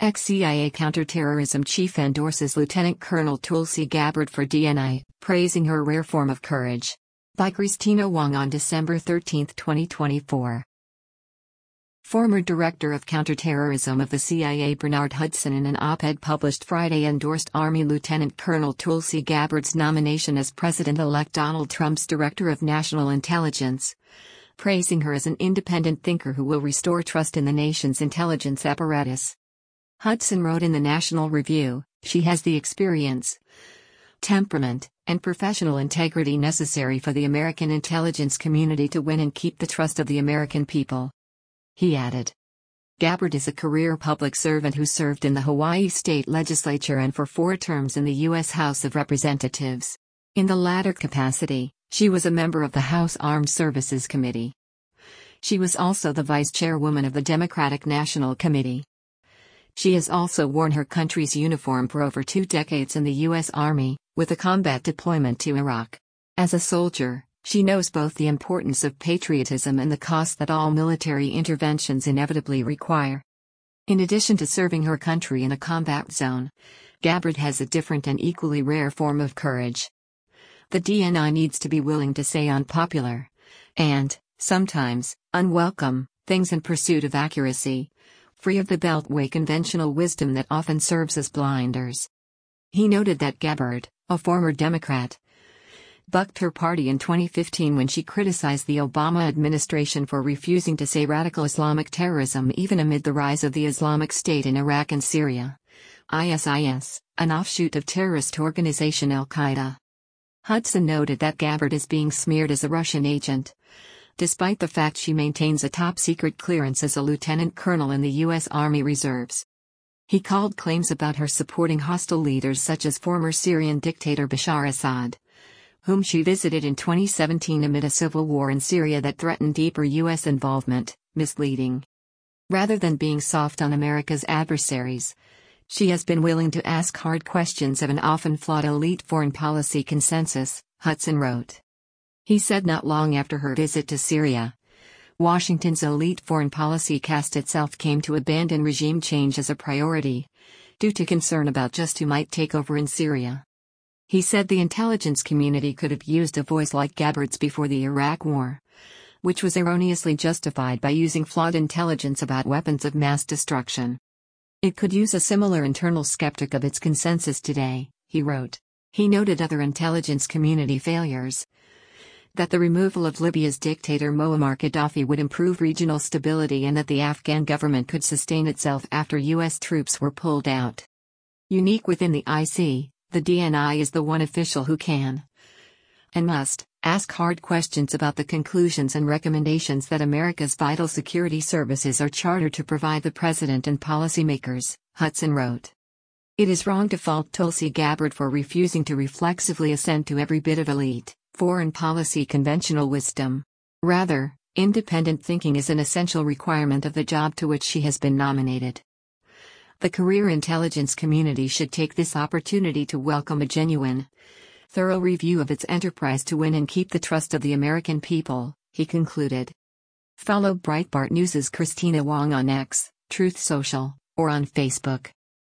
Ex-CIA counterterrorism chief endorses Lieutenant Colonel Tulsi Gabbard for DNI, praising her rare form of courage. By Christina Wong on December 13, 2024. Former Director of Counterterrorism of the CIA Bernard Hudson in an op-ed published Friday endorsed Army Lieutenant Colonel Tulsi Gabbard's nomination as President-elect Donald Trump's Director of National Intelligence, praising her as an independent thinker who will restore trust in the nation's intelligence apparatus. Hudson wrote in the National Review, "She has the experience, temperament, and professional integrity necessary for the American intelligence community to win and keep the trust of the American people." He added. Gabbard is a career public servant who served in the Hawaii State Legislature and for 4 terms in the U.S. House of Representatives. In the latter capacity, she was a member of the House Armed Services Committee. She was also the vice chairwoman of the Democratic National Committee. She has also worn her country's uniform for over 2 decades in the U.S. Army, with a combat deployment to Iraq. As a soldier, she knows both the importance of patriotism and the cost that all military interventions inevitably require. In addition to serving her country in a combat zone, Gabbard has a different and equally rare form of courage. The DNI needs to be willing to say unpopular, and, sometimes, unwelcome, things in pursuit of accuracy, free of the Beltway conventional wisdom that often serves as blinders. He noted that Gabbard, a former Democrat, bucked her party in 2015 when she criticized the Obama administration for refusing to say radical Islamic terrorism even amid the rise of the Islamic State in Iraq and Syria. ISIS, an offshoot of terrorist organization Al-Qaeda. Hudson noted that Gabbard is being smeared as a Russian agent, despite the fact she maintains a top-secret clearance as a lieutenant colonel in the U.S. Army Reserves. He called claims about her supporting hostile leaders such as former Syrian dictator Bashar Assad, whom she visited in 2017 amid a civil war in Syria that threatened deeper U.S. involvement, misleading. Rather than being soft on America's adversaries, she has been willing to ask hard questions of an often flawed elite foreign policy consensus, Hudson wrote. He said not long after her visit to Syria, Washington's elite foreign policy cast itself came to abandon regime change as a priority, due to concern about just who might take over in Syria. He said the intelligence community could have used a voice like Gabbard's before the Iraq War, which was erroneously justified by using flawed intelligence about weapons of mass destruction. It could use a similar internal skeptic of its consensus today, he wrote. He noted other intelligence community failures, that the removal of Libya's dictator Muammar Gaddafi would improve regional stability and that the Afghan government could sustain itself after U.S. troops were pulled out. Unique within the IC, the DNI is the one official who can, and must, ask hard questions about the conclusions and recommendations that America's vital security services are chartered to provide the president and policymakers, Hudson wrote. It is wrong to fault Tulsi Gabbard for refusing to reflexively assent to every bit of elite, foreign policy conventional wisdom. Rather, independent thinking is an essential requirement of the job to which she has been nominated. The career intelligence community should take this opportunity to welcome a genuine, thorough review of its enterprise to win and keep the trust of the American people, he concluded. Follow Breitbart News' Christina Wong on X, Truth Social, or on Facebook.